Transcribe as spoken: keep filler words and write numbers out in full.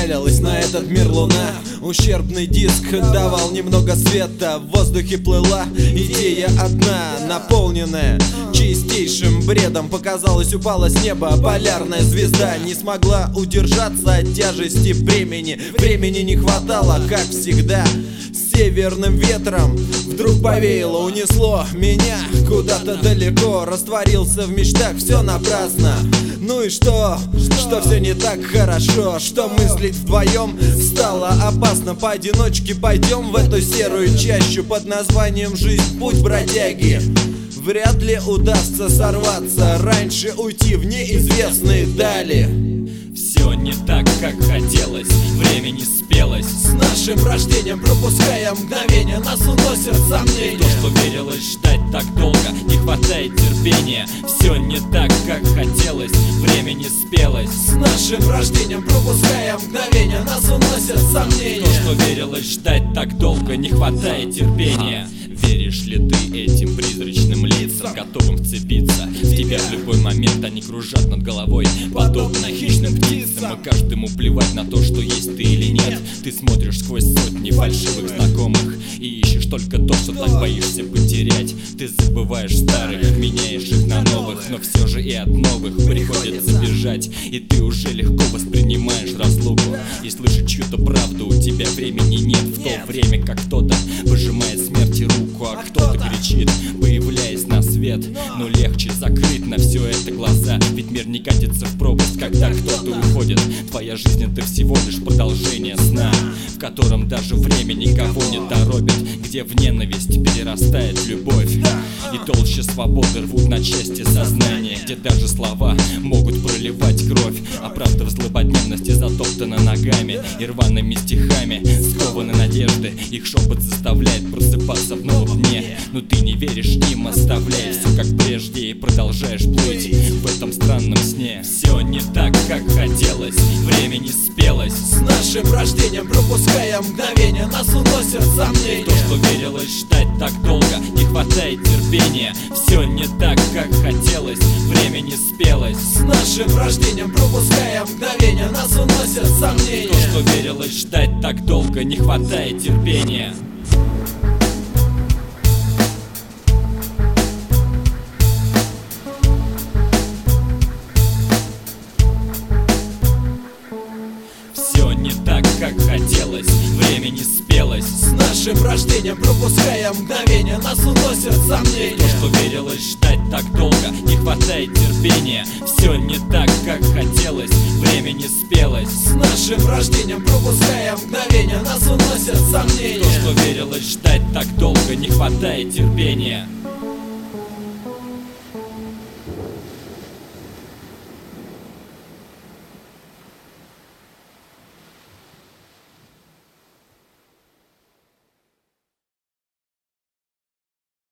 Пялилась на этот мир луна. Ущербный диск давал немного света. В воздухе плыла идея одна, наполненная чистейшим бредом. Показалось, упала с неба полярная звезда. Не смогла удержаться от тяжести бремени. Времени не хватало, как всегда. Северным ветром вдруг повеяло, унесло меня куда-то далеко. Растворился в мечтах, все напрасно. Ну и что? Что все не так хорошо? Что мыслить вдвоем стало опасно? Поодиночке пойдем в эту серую чащу под названием «Жизнь, путь бродяги». Вряд ли удастся сорваться, раньше уйти в неизвестные дали. Все не так, как хотелось, время не спелось. С нашим рождением, пропуская мгновения, нас уносят сомнения. То, что верилось ждать так долго, не хватает терпения. Все не так, как хотелось, время не спелось. С нашим рождением, пропуская мгновения, нас уносят сомнения. То, что верилось ждать так долго, не хватает терпения. Веришь ли ты этим призрачным лицам, готовым вцепиться в тебя в любой момент? Они кружат над головой, подобно хищным птицам. И каждому плевать на то, что есть ты или нет. Ты смотришь сквозь сотни фальшивых знакомых и ищешь только то, что так боишься потерять. Ты забываешь старых, меняешь их на новых, но все же и от новых приходится бежать. И ты уже легко воспринимаешь разлуку и слышишь чью-то правду. У тебя времени нет в то время, как кто-то выжимает смерти руку, а кто-то кричит, появляясь на свет. Но легче закрыть на все это глаза, ведь мир не катится в пропасть, когда кто-то уходит. Твоя жизнь — это всего лишь продолжение сна, в котором даже время никого не торопит, где в ненависть перерастает любовь, и толще свободы рвут на части сознание, где даже слова могут проливать кровь, а правда в злободневности затоптана ногами и рваными стихами. Скованы надежды, их шепот заставляет просыпаться в новом дне. Но ты не веришь им, оставляя все как прежде, и продолжаешь плыть в этом странном сне. Все не так, как хотелось, время не спелось. С нашим рождением, пропуская мгновения, нас уносят сомнения. То, что верилось ждать так долго, не хватает терпения. Все не так, как хотелось, время не спелось. С нашим рождением, пропуская мгновения, нас уносят сомнения. То, что верилось ждать так долго, не хватает терпения. Все не так, как хотелось, время не спелось. С нашим рождением, пропуская мгновения, нас уносят сомнения. То, что верилось ждать так долго, не хватает терпения. Все не так, как хотелось, время не спелось. С нашим рождением, пропуская мгновения, нас уносят сомнения. То, что верилось ждать так долго, не хватает терпения.